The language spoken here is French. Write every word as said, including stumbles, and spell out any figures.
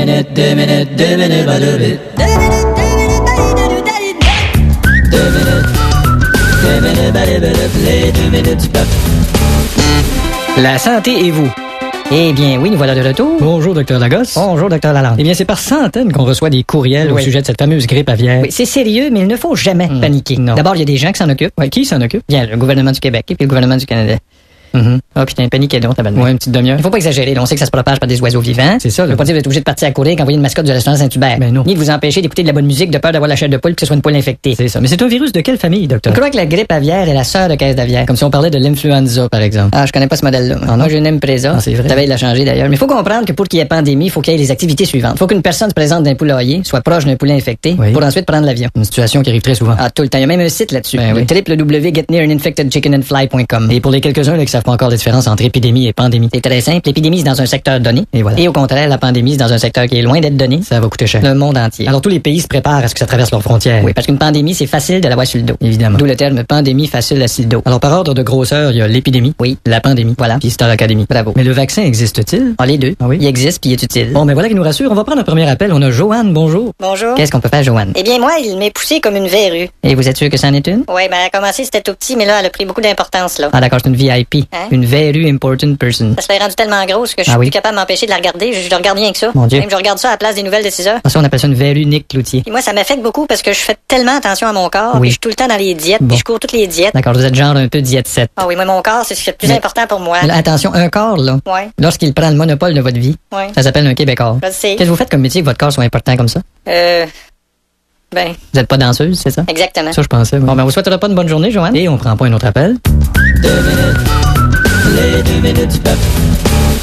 minutes, deux minutes, deux minutes, pas deux minutes. Deux minutes, deux minutes, deux minutes, deux minutes, les deux minutes du peuple. La santé et vous. Eh bien, oui, nous voilà de retour. Bonjour, docteur Lagos. Bonjour, docteur Lalande. Eh bien, c'est par centaines qu'on reçoit des courriels Oui. au sujet de cette fameuse grippe aviaire. Oui, c'est sérieux, mais il ne faut jamais Hmm. paniquer. Non. D'abord, il y a des gens qui s'en occupent. Ouais, qui s'en occupe? Bien, le gouvernement du Québec et puis le gouvernement du Canada. Mhm. Ah, putain, paniquez donc, tabarnak. Ouais, une petite demi-heure. Il faut pas exagérer, là. On sait que ça se propage par des oiseaux vivants. C'est ça, Ça là. veut pas dire que vous êtes obligé de partir à courir qu'envoyer une mascotte du restaurant Saint-Hubert. Ben non. Ni de vous empêcher d'écouter de la bonne musique de peur d'avoir la chair de poule que ce soit une poule infectée. C'est ça. Mais c'est un virus de quelle famille, Je docteur? crois que la grippe aviaire est la sœur de caisse d'aviaire. Comme si on parlait de l'influenza, par exemple. Ah, je connais pas ce modèle-là. Ah, non? Moi, j'ai une Impreza. Ah, c'est vrai. T'avais l'a changé d'ailleurs. Mais il faut comprendre que pour qu'il y ait pandémie, il faut qu'il y ait les activités suivantes. Il faut qu'une personne se présente d'un poulailler, soit proche d'un poulet infecté, Oui. pour ensuite prendre l'avion. Une situation qui arrive très souvent. Ah, tout le temps. Il y a même un site là-dessus. Ben oui. w w w point get near an infected chicken and fly point com. Et pour les quelques-uns là, qui savent pas encore la différence entre épidémie et pandémie, C'est très simple. L'épidémie, c'est dans un secteur donné. Et voilà. Et au contraire, la pandémie, c'est dans un secteur qui est loin d'être donné. ça va coûter cher. Le monde entier. Alors tous les pays se préparent à ce que ça traverse leurs frontières. Oui, parce qu'une pandémie, c'est facile de l'avoir sur le dos. Évidemment. D'où le terme pandémie facile à sur le dos. Alors par ordre de grosseur, il y a l'épidémie, Oui. la pandémie, Voilà. puis Star Academy. Bravo. Mais le vaccin existe-t-il? Ah, les deux. Ah oui? Il existe puis il est utile. Bon, mais voilà qui nous rassure. On va prendre un premier appel. On a Joanne, bonjour. Bonjour. Qu'est-ce qu'on peut faire, Joanne? Eh bien, moi, il m'est poussé comme une verrue. Et vous êtes sûr que c'en est une? Ouais, ben, elle a commencé, c'était tout petit, mais là, elle a pris beaucoup d'importance, là. Ah, d'accord, c'est une V I P. Hein? Une very important person. Ça se fait rendu tellement grosse que je suis Ah oui? plus capable de m'empêcher de la regarder. Je, je le regarde rien que ça. Mon Dieu. Même je regarde ça à la place des nouvelles de six heures. Ah, ça, on appelle ça une very Nick Cloutier. Puis moi, ça m'affecte beaucoup parce que je fais tellement attention à mon corps. Oui. Puis je suis tout le temps dans les diètes. Bon. Puis je cours toutes les diètes. D'accord, vous êtes genre un peu diète sept. Ah oui, moi, mon corps, c'est ce qui est le plus Mais- important pour moi. Mais là, attention, un corps, là, Ouais, lorsqu'il prend le monopole de votre vie, ouais. ça s'appelle un Québécois. Je le sais. Qu'est-ce que vous faites comme métier que votre corps soit important comme ça? Euh. Ben, Vous êtes pas danseuse, c'est ça? exactement. Ça, je pensais. oui. Bon, ben, on vous souhaitera pas une bonne journée, Joanne. Et on prend pas un autre appel. Deux minutes, les deux minutes du peuple.